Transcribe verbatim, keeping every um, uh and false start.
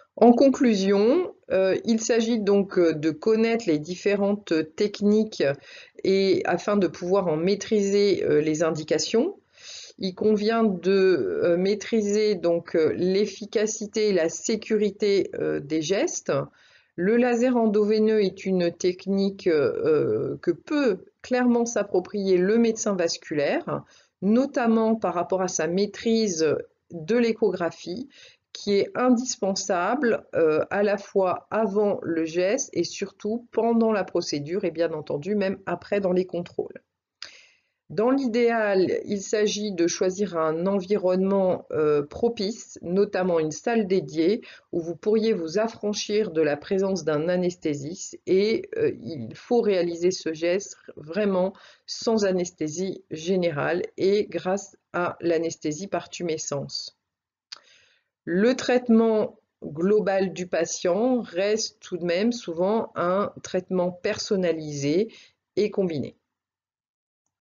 En conclusion, euh, il s'agit donc euh, de connaître les différentes techniques et afin de pouvoir en maîtriser euh, les indications. Il convient de euh, maîtriser donc euh, l'efficacité et la sécurité euh, des gestes. Le laser endoveineux est une technique euh, que peut clairement s'approprier le médecin vasculaire, notamment par rapport à sa maîtrise de l'échographie, qui est indispensable euh, à la fois avant le geste et surtout pendant la procédure et bien entendu même après dans les contrôles. Dans l'idéal, il s'agit de choisir un environnement euh, propice, notamment une salle dédiée, où vous pourriez vous affranchir de la présence d'un anesthésiste et euh, il faut réaliser ce geste vraiment sans anesthésie générale et grâce à l'anesthésie par tumescence. Le traitement global du patient reste tout de même souvent un traitement personnalisé et combiné.